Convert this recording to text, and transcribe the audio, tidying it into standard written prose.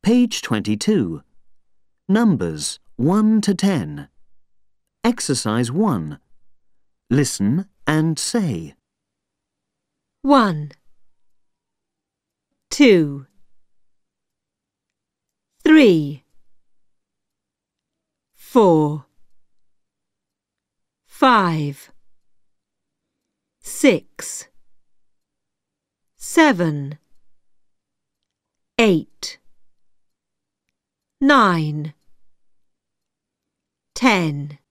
Page 22. Numbers 1 to 10. Exercise 1. Listen and say. 1, 2, 3, 4, 5, 6, 7, 8, 9, 10.